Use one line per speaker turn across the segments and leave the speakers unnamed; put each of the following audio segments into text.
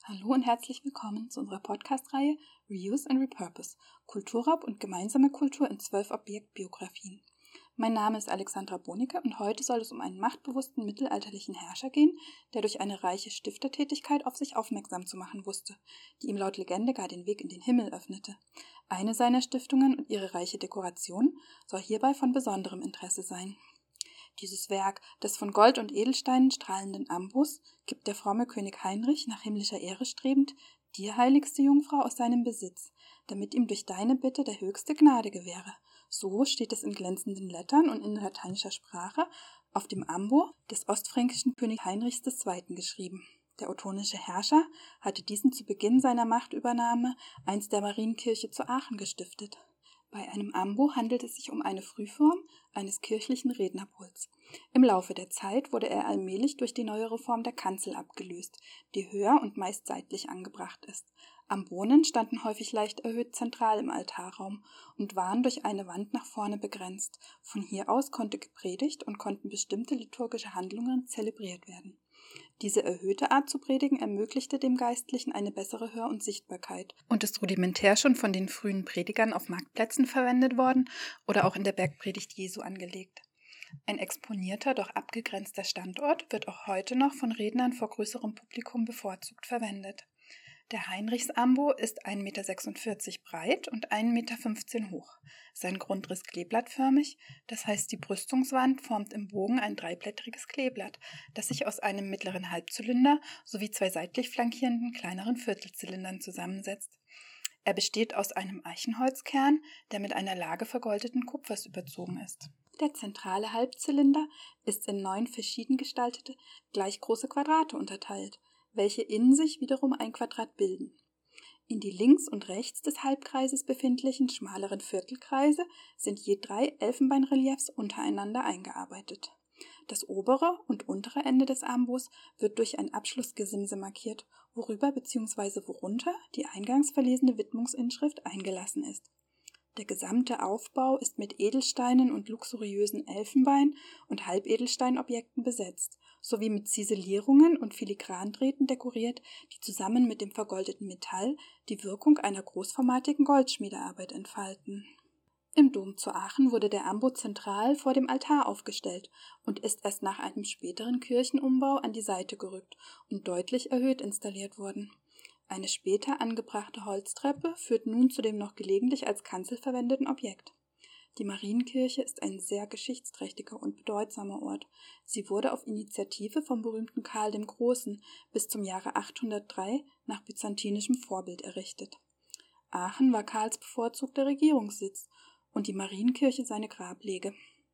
Hallo und herzlich willkommen zu unserer Podcast-Reihe Reuse and Repurpose – Kulturraub und gemeinsame Kultur in 12 Objektbiografien. Mein Name ist Alexandra Bonecke und heute soll es um einen machtbewussten mittelalterlichen Herrscher gehen, der durch eine reiche Stiftertätigkeit auf sich aufmerksam zu machen wusste, die ihm laut Legende gar den Weg in den Himmel öffnete. Eine seiner Stiftungen und ihre reiche Dekoration soll hierbei von besonderem Interesse sein. Dieses Werk des von Gold und Edelsteinen strahlenden Ambus gibt der fromme König Heinrich, nach himmlischer Ehre strebend, dir, heiligste Jungfrau, aus seinem Besitz, damit ihm durch deine Bitte der höchste Gnade gewähre. So steht es in glänzenden Lettern und in lateinischer Sprache auf dem Ambo des ostfränkischen König Heinrichs II. Geschrieben. Der ottonische Herrscher hatte diesen zu Beginn seiner Machtübernahme einst der Marienkirche zu Aachen gestiftet. Bei einem Ambo handelt es sich um eine Frühform eines kirchlichen Rednerpults. Im Laufe der Zeit wurde er allmählich durch die neuere Form der Kanzel abgelöst, die höher und meist seitlich angebracht ist. Ambonen standen häufig leicht erhöht zentral im Altarraum und waren durch eine Wand nach vorne begrenzt. Von hier aus konnte gepredigt und konnten bestimmte liturgische Handlungen zelebriert werden. Diese erhöhte Art zu predigen ermöglichte dem Geistlichen eine bessere Hör- und Sichtbarkeit und ist rudimentär schon von den frühen Predigern auf Marktplätzen verwendet worden oder auch in der Bergpredigt Jesu angelegt. Ein exponierter, doch abgegrenzter Standort wird auch heute noch von Rednern vor größerem Publikum bevorzugt verwendet. Der Heinrichsambo ist 1,46 Meter breit und 1,15 Meter hoch. Sein Grundriss kleeblattförmig, das heißt die Brüstungswand formt im Bogen ein dreiblättriges Kleeblatt, das sich aus einem mittleren Halbzylinder sowie zwei seitlich flankierenden kleineren Viertelzylindern zusammensetzt. Er besteht aus einem Eichenholzkern, der mit einer Lage vergoldeten Kupfers überzogen ist. Der zentrale Halbzylinder ist in 9 verschieden gestaltete, gleich große Quadrate unterteilt, welche in sich wiederum ein Quadrat bilden. In die links und rechts des Halbkreises befindlichen schmaleren Viertelkreise sind je 3 Elfenbeinreliefs untereinander eingearbeitet. Das obere und untere Ende des Ambos wird durch ein Abschlussgesimse markiert, worüber bzw. worunter die eingangs verlesene Widmungsinschrift eingelassen ist. Der gesamte Aufbau ist mit Edelsteinen und luxuriösen Elfenbein- und Halbedelsteinobjekten besetzt, sowie mit Ziselierungen und Filigrandrähten dekoriert, die zusammen mit dem vergoldeten Metall die Wirkung einer großformatigen Goldschmiedearbeit entfalten. Im Dom zu Aachen wurde der Ambo zentral vor dem Altar aufgestellt und ist erst nach einem späteren Kirchenumbau an die Seite gerückt und deutlich erhöht installiert worden. Eine später angebrachte Holztreppe führt nun zu dem noch gelegentlich als Kanzel verwendeten Objekt. Die Marienkirche ist ein sehr geschichtsträchtiger und bedeutsamer Ort. Sie wurde auf Initiative vom berühmten Karl dem Großen bis zum Jahre 803 nach byzantinischem Vorbild errichtet. Aachen war Karls bevorzugter Regierungssitz und die Marienkirche seine Grablege.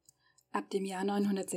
Ab dem Jahr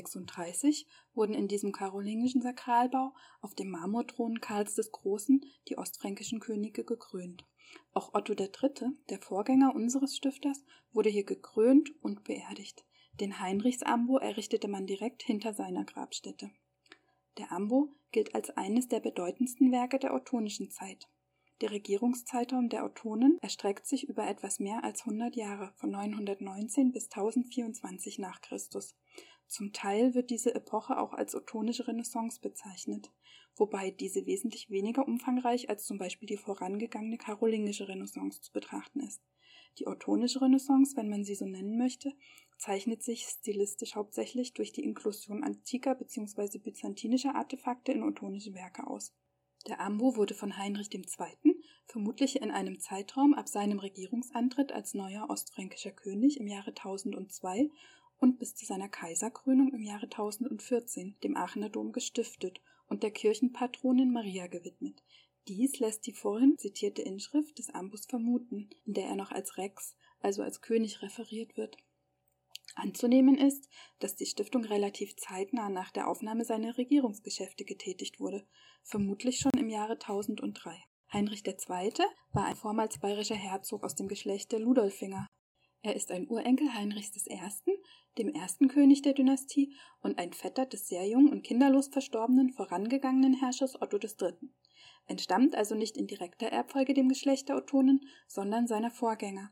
936 wurden in diesem karolingischen Sakralbau auf dem Marmorthron Karls des Großen die ostfränkischen Könige gekrönt. Auch Otto III., der Vorgänger unseres Stifters, wurde hier gekrönt und beerdigt. Den Heinrichsambo errichtete man direkt hinter seiner Grabstätte. Der Ambo gilt als eines der bedeutendsten Werke der ottonischen Zeit. Der Regierungszeitraum der Ottonen erstreckt sich über etwas mehr als 100 Jahre, von 919 bis 1024 nach Christus. Zum Teil wird diese Epoche auch als ottonische Renaissance bezeichnet, wobei diese wesentlich weniger umfangreich als zum Beispiel die vorangegangene karolingische Renaissance zu betrachten ist. Die ottonische Renaissance, wenn man sie so nennen möchte, zeichnet sich stilistisch hauptsächlich durch die Inklusion antiker bzw. byzantinischer Artefakte in ottonische Werke aus. Der Ambo wurde von Heinrich II. Vermutlich in einem Zeitraum ab seinem Regierungsantritt als neuer ostfränkischer König im Jahre 1002 und bis zu seiner Kaiserkrönung im Jahre 1014 dem Aachener Dom gestiftet und der Kirchenpatronin Maria gewidmet. Dies lässt die vorhin zitierte Inschrift des Ambus vermuten, in der er noch als Rex, also als König, referiert wird. Anzunehmen ist, dass die Stiftung relativ zeitnah nach der Aufnahme seiner Regierungsgeschäfte getätigt wurde, vermutlich schon im Jahre 1003. Heinrich II. War ein vormals bayerischer Herzog aus dem Geschlecht der Ludolfinger. Er ist ein Urenkel Heinrichs I., dem ersten König der Dynastie, und ein Vetter des sehr jung und kinderlos verstorbenen vorangegangenen Herrschers Otto III. Entstammt also nicht in direkter Erbfolge dem Geschlecht der Ottonen, sondern seiner Vorgänger.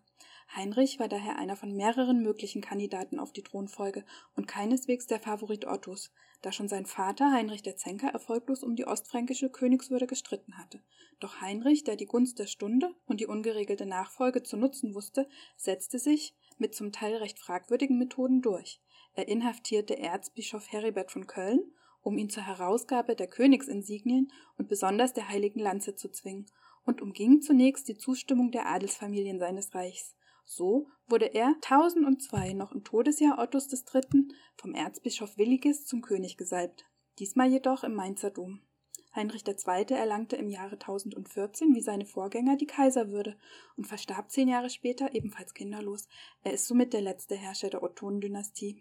Heinrich war daher einer von mehreren möglichen Kandidaten auf die Thronfolge und keineswegs der Favorit Ottos, da schon sein Vater Heinrich der Zänker erfolglos um die ostfränkische Königswürde gestritten hatte. Doch Heinrich, der die Gunst der Stunde und die ungeregelte Nachfolge zu nutzen wusste, setzte sich mit zum Teil recht fragwürdigen Methoden durch. Er inhaftierte Erzbischof Heribert von Köln, um ihn zur Herausgabe der Königsinsignien und besonders der Heiligen Lanze zu zwingen, und umging zunächst die Zustimmung der Adelsfamilien seines Reichs. So wurde er 1002 noch im Todesjahr Ottos III. Vom Erzbischof Willigis zum König gesalbt, diesmal jedoch im Mainzer Dom. Heinrich II. Erlangte im Jahre 1014 wie seine Vorgänger die Kaiserwürde und verstarb 10 Jahre später ebenfalls kinderlos. Er ist somit der letzte Herrscher der Ottonen-Dynastie.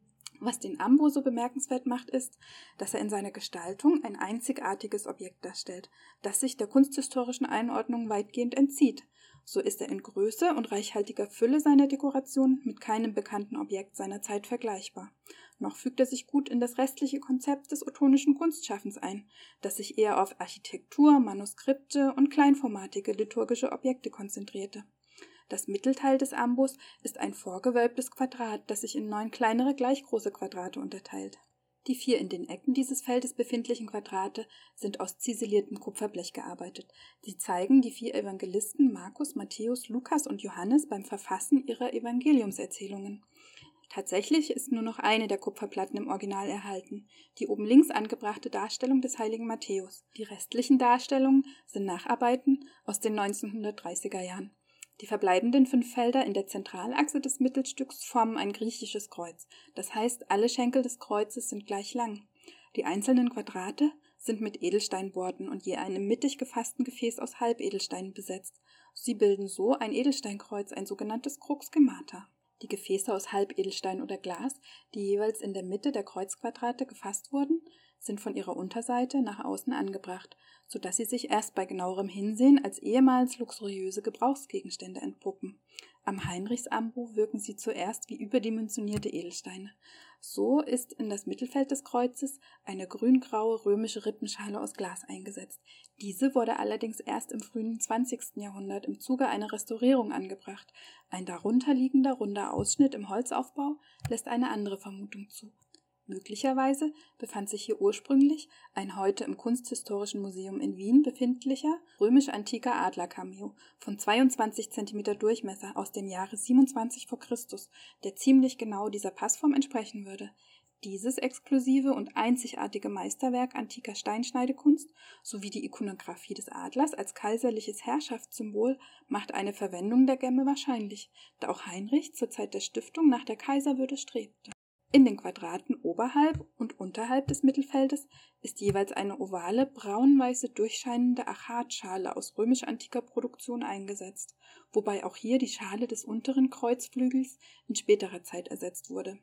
Was den Ambo so bemerkenswert macht, ist, dass er in seiner Gestaltung ein einzigartiges Objekt darstellt, das sich der kunsthistorischen Einordnung weitgehend entzieht. So ist er in Größe und reichhaltiger Fülle seiner Dekoration mit keinem bekannten Objekt seiner Zeit vergleichbar. Noch fügt er sich gut in das restliche Konzept des ottonischen Kunstschaffens ein, das sich eher auf Architektur, Manuskripte und kleinformatige liturgische Objekte konzentrierte. Das Mittelteil des Ambos ist ein vorgewölbtes Quadrat, das sich in 9 kleinere gleich große Quadrate unterteilt. Die 4 in den Ecken dieses Feldes befindlichen Quadrate sind aus ziseliertem Kupferblech gearbeitet. Sie zeigen die 4 Evangelisten Markus, Matthäus, Lukas und Johannes beim Verfassen ihrer Evangeliumserzählungen. Tatsächlich ist nur noch eine der Kupferplatten im Original erhalten, die oben links angebrachte Darstellung des heiligen Matthäus. Die restlichen Darstellungen sind Nacharbeiten aus den 1930er Jahren. Die verbleibenden 5 Felder in der Zentralachse des Mittelstücks formen ein griechisches Kreuz. Das heißt, alle Schenkel des Kreuzes sind gleich lang. Die einzelnen Quadrate sind mit Edelsteinborden und je einem mittig gefassten Gefäß aus Halbedelsteinen besetzt. Sie bilden so ein Edelsteinkreuz, ein sogenanntes Crux gemata. Die Gefäße aus Halbedelstein oder Glas, die jeweils in der Mitte der Kreuzquadrate gefasst wurden, sind von ihrer Unterseite nach außen angebracht, sodass sie sich erst bei genauerem Hinsehen als ehemals luxuriöse Gebrauchsgegenstände entpuppen. Am Heinrichsambo wirken sie zuerst wie überdimensionierte Edelsteine. So ist in das Mittelfeld des Kreuzes eine grüngraue römische Rippenschale aus Glas eingesetzt. Diese wurde allerdings erst im frühen 20. Jahrhundert im Zuge einer Restaurierung angebracht. Ein darunter liegender runder Ausschnitt im Holzaufbau lässt eine andere Vermutung zu. Möglicherweise befand sich hier ursprünglich ein heute im Kunsthistorischen Museum in Wien befindlicher römisch-antiker Adlerkameo von 22 cm Durchmesser aus dem Jahre 27 v. Chr., der ziemlich genau dieser Passform entsprechen würde. Dieses exklusive und einzigartige Meisterwerk antiker Steinschneidekunst sowie die Ikonographie des Adlers als kaiserliches Herrschaftssymbol macht eine Verwendung der Gemme wahrscheinlich, da auch Heinrich zur Zeit der Stiftung nach der Kaiserwürde strebte. In den Quadraten oberhalb und unterhalb des Mittelfeldes ist jeweils eine ovale, braun-weiße durchscheinende Achatschale aus römisch-antiker Produktion eingesetzt, wobei auch hier die Schale des unteren Kreuzflügels in späterer Zeit ersetzt wurde.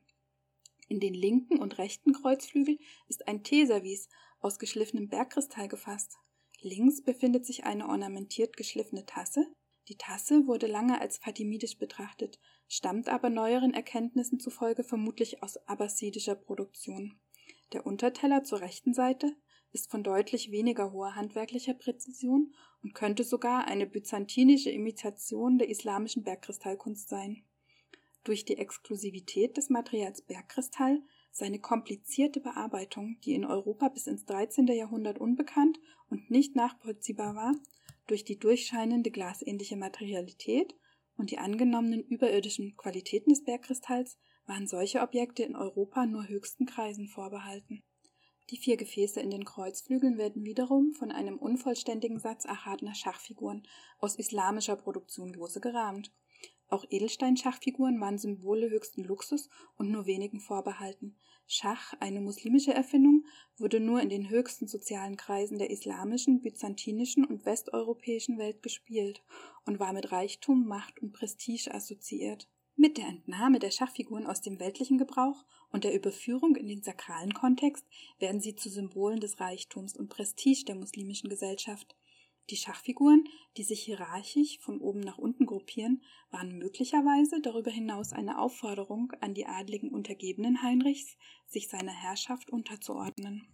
In den linken und rechten Kreuzflügel ist ein T-Service aus geschliffenem Bergkristall gefasst. Links befindet sich eine ornamentiert geschliffene Tasse. Die Tasse wurde lange als fatimidisch betrachtet, stammt aber neueren Erkenntnissen zufolge vermutlich aus abbasidischer Produktion. Der Unterteller zur rechten Seite ist von deutlich weniger hoher handwerklicher Präzision und könnte sogar eine byzantinische Imitation der islamischen Bergkristallkunst sein. Durch die Exklusivität des Materials Bergkristall, seine komplizierte Bearbeitung, die in Europa bis ins 13. Jahrhundert unbekannt und nicht nachvollziehbar war, durch die durchscheinende glasähnliche Materialität und die angenommenen überirdischen Qualitäten des Bergkristalls waren solche Objekte in Europa nur höchsten Kreisen vorbehalten. Die 4 Gefäße in den Kreuzflügeln werden wiederum von einem unvollständigen Satz achatner Schachfiguren aus islamischer Produktion lose gerahmt. Auch Edelstein-Schachfiguren waren Symbole höchsten Luxus und nur wenigen vorbehalten. Schach, eine muslimische Erfindung, wurde nur in den höchsten sozialen Kreisen der islamischen, byzantinischen und westeuropäischen Welt gespielt und war mit Reichtum, Macht und Prestige assoziiert. Mit der Entnahme der Schachfiguren aus dem weltlichen Gebrauch und der Überführung in den sakralen Kontext werden sie zu Symbolen des Reichtums und Prestige der muslimischen Gesellschaft. Die Schachfiguren, die sich hierarchisch von oben nach unten gruppieren, waren möglicherweise darüber hinaus eine Aufforderung an die adligen Untergebenen Heinrichs, sich seiner Herrschaft unterzuordnen.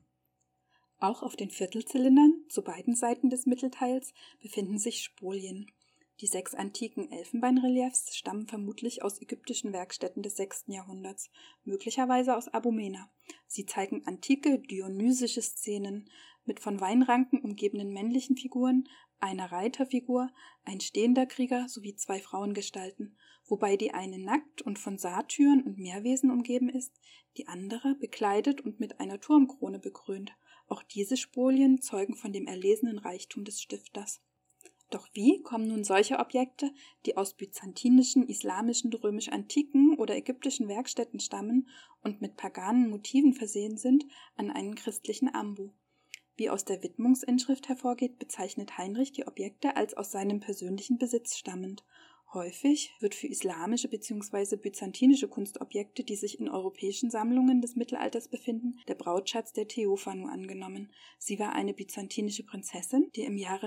Auch auf den Viertelzylindern, zu beiden Seiten des Mittelteils, befinden sich Spolien. Die 6 antiken Elfenbeinreliefs stammen vermutlich aus ägyptischen Werkstätten des 6. Jahrhunderts, möglicherweise aus Abomena. Sie zeigen antike dionysische Szenen mit von Weinranken umgebenen männlichen Figuren, einer Reiterfigur, ein stehender Krieger sowie 2 Frauengestalten, wobei die eine nackt und von Satyren und Meerwesen umgeben ist, die andere bekleidet und mit einer Turmkrone bekrönt. Auch diese Spolien zeugen von dem erlesenen Reichtum des Stifters. Doch wie kommen nun solche Objekte, die aus byzantinischen, islamischen, römisch-antiken oder ägyptischen Werkstätten stammen und mit paganen Motiven versehen sind, an einen christlichen Ambo? Wie aus der Widmungsinschrift hervorgeht, bezeichnet Heinrich die Objekte als aus seinem persönlichen Besitz stammend. Häufig wird für islamische bzw. byzantinische Kunstobjekte, die sich in europäischen Sammlungen des Mittelalters befinden, der Brautschatz der Theophanu angenommen. Sie war eine byzantinische Prinzessin, die im Jahre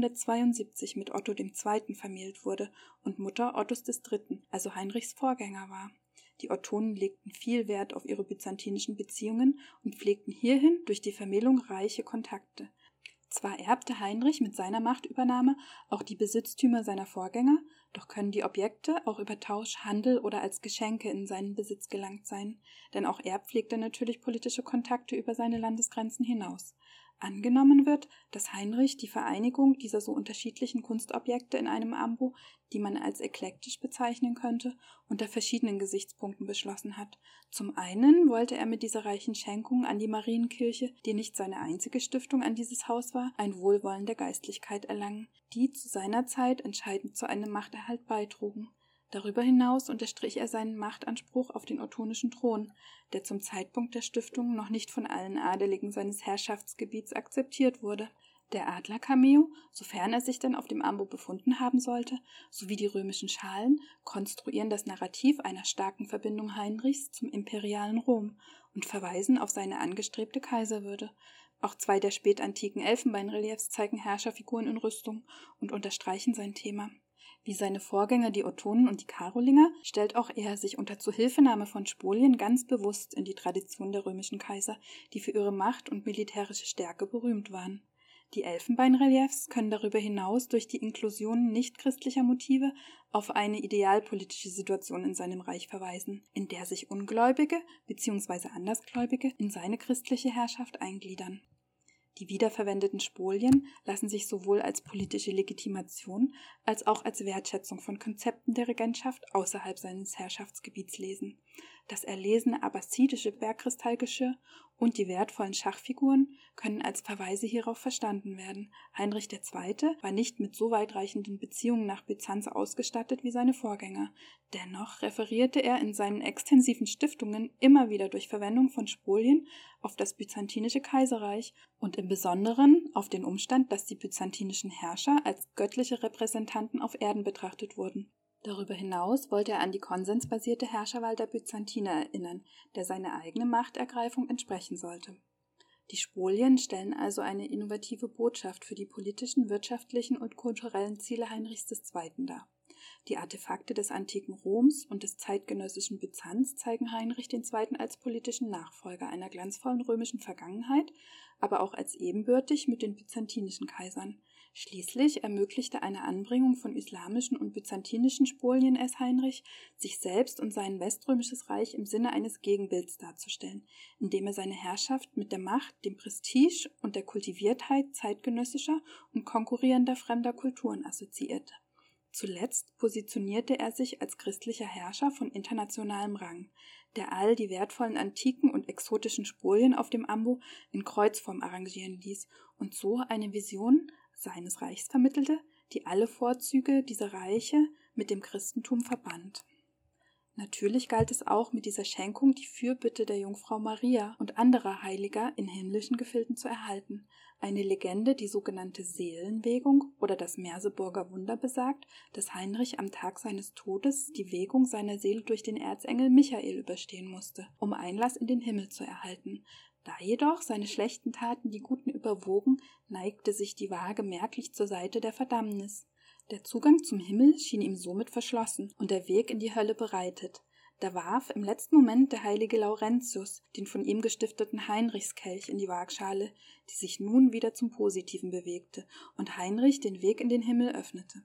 972 mit Otto II. Vermählt wurde und Mutter Ottos III., also Heinrichs Vorgänger war. Die Ottonen legten viel Wert auf ihre byzantinischen Beziehungen und pflegten hierhin durch die Vermählung reiche Kontakte. Zwar erbte Heinrich mit seiner Machtübernahme auch die Besitztümer seiner Vorgänger, doch können die Objekte auch über Tausch, Handel oder als Geschenke in seinen Besitz gelangt sein, denn auch er pflegte natürlich politische Kontakte über seine Landesgrenzen hinaus. Angenommen wird, dass Heinrich die Vereinigung dieser so unterschiedlichen Kunstobjekte in einem Ambo, die man als eklektisch bezeichnen könnte, unter verschiedenen Gesichtspunkten beschlossen hat. Zum einen wollte er mit dieser reichen Schenkung an die Marienkirche, die nicht seine einzige Stiftung an dieses Haus war, ein Wohlwollen der Geistlichkeit erlangen, die zu seiner Zeit entscheidend zu einem Machterhalt beitrugen. Darüber hinaus unterstrich er seinen Machtanspruch auf den ottonischen Thron, der zum Zeitpunkt der Stiftung noch nicht von allen Adeligen seines Herrschaftsgebiets akzeptiert wurde. Der Adler-Cameo, sofern er sich denn auf dem Ambo befunden haben sollte, sowie die römischen Schalen konstruieren das Narrativ einer starken Verbindung Heinrichs zum imperialen Rom und verweisen auf seine angestrebte Kaiserwürde. Auch 2 der spätantiken Elfenbeinreliefs zeigen Herrscherfiguren in Rüstung und unterstreichen sein Thema. Wie seine Vorgänger, die Ottonen und die Karolinger, stellt auch er sich unter Zuhilfenahme von Spolien ganz bewusst in die Tradition der römischen Kaiser, die für ihre Macht und militärische Stärke berühmt waren. Die Elfenbeinreliefs können darüber hinaus durch die Inklusion nichtchristlicher Motive auf eine idealpolitische Situation in seinem Reich verweisen, in der sich Ungläubige bzw. Andersgläubige in seine christliche Herrschaft eingliedern. Die wiederverwendeten Spolien lassen sich sowohl als politische Legitimation als auch als Wertschätzung von Konzepten der Regentschaft außerhalb seines Herrschaftsgebiets lesen. Das erlesene abbasidische Bergkristallgeschirr und die wertvollen Schachfiguren können als Verweise hierauf verstanden werden. Heinrich II. War nicht mit so weitreichenden Beziehungen nach Byzanz ausgestattet wie seine Vorgänger. Dennoch referierte er in seinen extensiven Stiftungen immer wieder durch Verwendung von Spolien auf das byzantinische Kaiserreich und im Besonderen auf den Umstand, dass die byzantinischen Herrscher als göttliche Repräsentanten auf Erden betrachtet wurden. Darüber hinaus wollte er an die konsensbasierte Herrscherwahl der Byzantiner erinnern, der seine eigene Machtergreifung entsprechen sollte. Die Spolien stellen also eine innovative Botschaft für die politischen, wirtschaftlichen und kulturellen Ziele Heinrichs II. Dar. Die Artefakte des antiken Roms und des zeitgenössischen Byzanz zeigen Heinrich II. Als politischen Nachfolger einer glanzvollen römischen Vergangenheit, aber auch als ebenbürtig mit den byzantinischen Kaisern. Schließlich ermöglichte eine Anbringung von islamischen und byzantinischen Spolien es Heinrich, sich selbst und sein weströmisches Reich im Sinne eines Gegenbilds darzustellen, indem er seine Herrschaft mit der Macht, dem Prestige und der Kultiviertheit zeitgenössischer und konkurrierender fremder Kulturen assoziierte. Zuletzt positionierte er sich als christlicher Herrscher von internationalem Rang, der all die wertvollen antiken und exotischen Spolien auf dem Ambo in Kreuzform arrangieren ließ und so eine Vision seines Reichs vermittelte, die alle Vorzüge dieser Reiche mit dem Christentum verband. Natürlich galt es auch, mit dieser Schenkung die Fürbitte der Jungfrau Maria und anderer Heiliger in himmlischen Gefilden zu erhalten. Eine Legende, die sogenannte Seelenwegung oder das Merseburger Wunder besagt, dass Heinrich am Tag seines Todes die Wegung seiner Seele durch den Erzengel Michael überstehen musste, um Einlass in den Himmel zu erhalten. Da jedoch seine schlechten Taten die guten überwogen, neigte sich die Waage merklich zur Seite der Verdammnis. Der Zugang zum Himmel schien ihm somit verschlossen und der Weg in die Hölle bereitet. Da warf im letzten Moment der heilige Laurentius den von ihm gestifteten Heinrichskelch in die Waagschale, die sich nun wieder zum Positiven bewegte und Heinrich den Weg in den Himmel öffnete.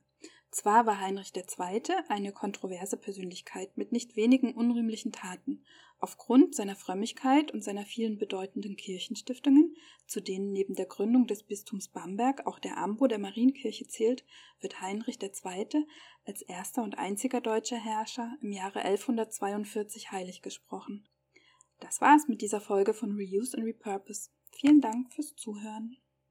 Zwar war Heinrich II. Eine kontroverse Persönlichkeit mit nicht wenigen unrühmlichen Taten. Aufgrund seiner Frömmigkeit und seiner vielen bedeutenden Kirchenstiftungen, zu denen neben der Gründung des Bistums Bamberg auch der Ambo der Marienkirche zählt, wird Heinrich II. Als erster und einziger deutscher Herrscher im Jahre 1142 heilig gesprochen. Das war's mit dieser Folge von Reuse and Repurpose. Vielen Dank fürs Zuhören.